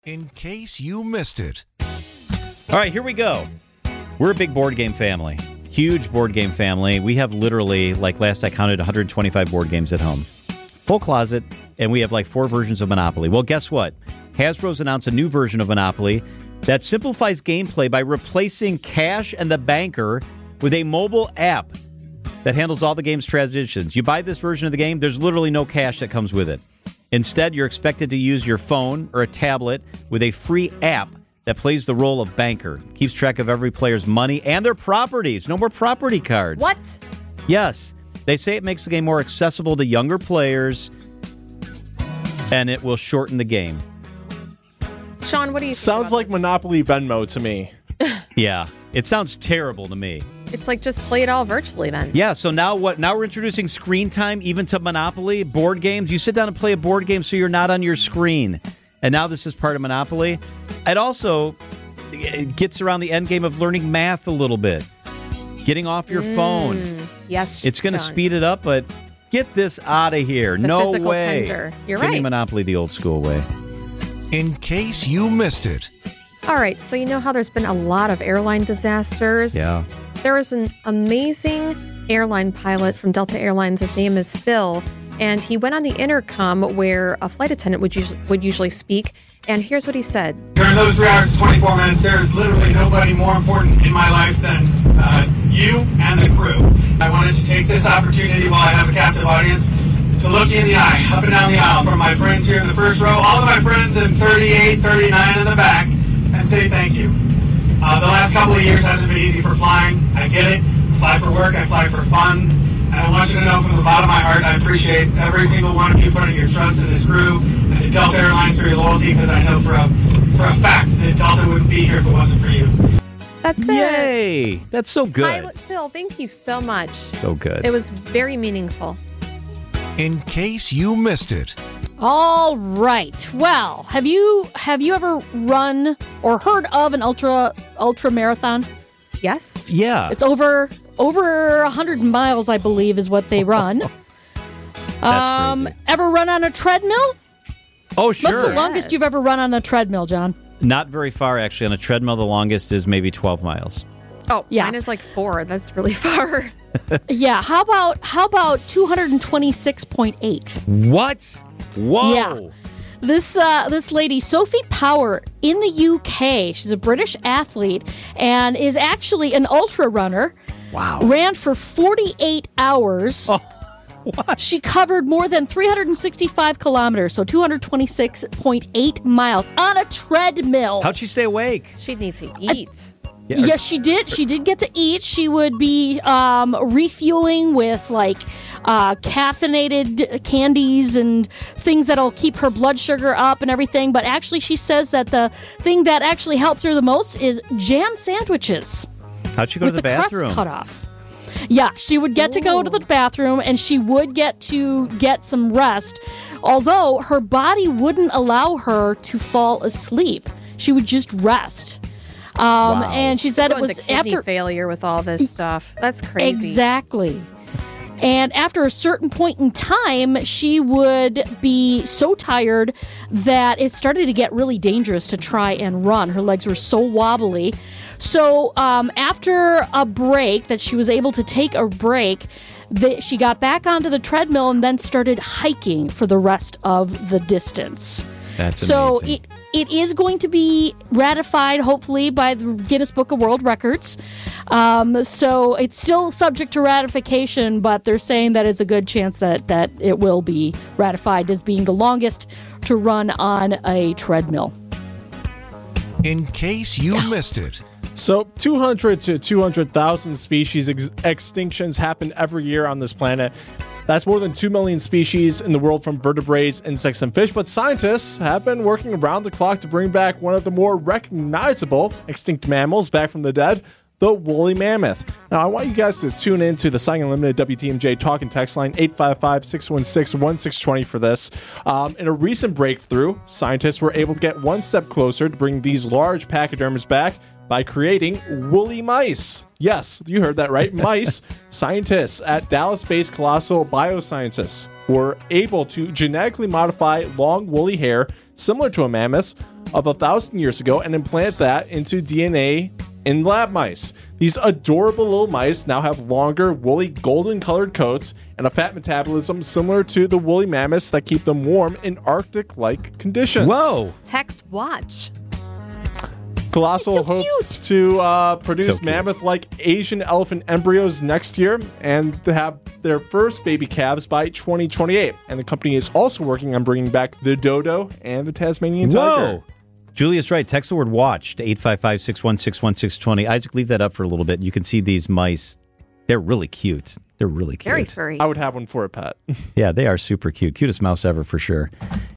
In case you missed it. All right, here we go. We're a big board game family. Huge board game family. We have literally, like last I counted, 125 board games at home. Whole closet, and we have like 4 versions of Monopoly. Well, guess what? Hasbro's announced a new version of Monopoly that simplifies gameplay by replacing cash and the banker with a mobile app that handles all the game's transitions. You buy this version of the game, there's literally no cash that comes with it. Instead, you're expected to use your phone or a tablet with a free app that plays the role of banker. Keeps track of every player's money and their properties. No more property cards. What? Yes. They say it makes the game more accessible to younger players, and it will shorten the game. Sean, what do you think Sounds about like this? Monopoly Venmo to me. Yeah. It sounds terrible to me. It's like just play it all virtually then. Yeah, so now what? Now we're introducing screen time even to Monopoly, board games. You sit down and play a board game so you're not on your screen. And now this is part of Monopoly. It also gets around the end game of learning math a little bit. Getting off your phone. Yes, It's going to Sean. speed it up, but get this out of here. The No physical way. tender. You're Give me right. Monopoly the old school way. In case you missed it. All right, so you know how there's been a lot of airline disasters? Yeah. There was an amazing airline pilot from Delta Airlines. His name is Phil, and he went on the intercom where a flight attendant would usually speak, and here's what he said. During those 3 hours and 24 minutes, there is literally nobody more important in my life than you and the crew. I wanted to take this opportunity while I have a captive audience to look you in the eye, up and down the aisle, from my friends here in the first row, all of my friends in 38, 39 in the back, and say thank you. The last couple of years hasn't been easy for flying. I get it. I fly for work. I fly for fun. And I want you to know from the bottom of my heart, I appreciate every single one of you putting your trust in this crew and to Delta Airlines for your loyalty, because I know for a fact that Delta wouldn't be here if it wasn't for you. That's it. Yay! That's so good. Pilot Phil, thank you so much. So good. It was very meaningful. In case you missed it. All right. Well, have you ever run or heard of an ultra marathon? Yes. Yeah. It's over 100 miles, I believe, is what they run. That's crazy. Ever run on a treadmill? Oh, sure. What's the longest you've ever run on a treadmill, John? Not very far, actually. On a treadmill, the longest is maybe 12 miles. Oh, Yeah. mine is like 4. That's really far. Yeah. How about 226.8? What? Whoa. Yeah. This lady, Sophie Power, in the UK, she's a British athlete and is actually an ultra runner. Wow. Ran for 48 hours. Oh, what? She covered more than 365 kilometers, so 226.8 miles on a treadmill. How'd she stay awake? She'd need to eat. Yes, she did. She did get to eat. She would be refueling with caffeinated candies and things that'll keep her blood sugar up and everything. But actually, she says that the thing that actually helped her the most is jam sandwiches. How'd she go to the bathroom? Crust cut off. Yeah, she would get to go to the bathroom and she would get to get some rest, although her body wouldn't allow her to fall asleep. She would just rest. Wow. And she said it Going was to kidney after failure with all this stuff. That's crazy. Exactly. And after a certain point in time, she would be so tired that it started to get really dangerous to try and run. Her legs were so wobbly. So after a break, that she was able to take a break, she got back onto the treadmill and then started hiking for the rest of the distance. That's so amazing. it is going to be ratified, hopefully, by the Guinness Book of World Records. So it's still subject to ratification, but they're saying that it's a good chance that it will be ratified as being the longest to run on a treadmill. In case you missed it. So 200 to 200,000 species extinctions happen every year on this planet. That's more than 2 million species in the world, from vertebrates, insects, and fish. But scientists have been working around the clock to bring back one of the more recognizable extinct mammals back from the dead, the woolly mammoth. Now, I want you guys to tune in to the Science Unlimited WTMJ talk and text line 855-616-1620 for this. In a recent breakthrough, scientists were able to get one step closer to bring these large pachyderms back by creating woolly mice. Yes, you heard that right. Mice. Scientists at Dallas-based Colossal Biosciences were able to genetically modify long woolly hair similar to a mammoth's, of 1,000 years ago and implant that into DNA in lab mice. These adorable little mice now have longer, woolly, golden-colored coats and a fat metabolism similar to the woolly mammoths that keep them warm in Arctic-like conditions. Whoa! Text watch. Colossal It's so hopes cute. to produce So cute. mammoth-like Asian elephant embryos next year and to have their first baby calves by 2028. And the company is also working on bringing back the dodo and the Tasmanian tiger. Whoa! Julia's right. Text the word watch to 855-616-1620. Isaac, leave that up for a little bit. You can see these mice. They're really cute. They're really cute. Very furry. I would have one for a pet. Yeah, they are super cute. Cutest mouse ever for sure.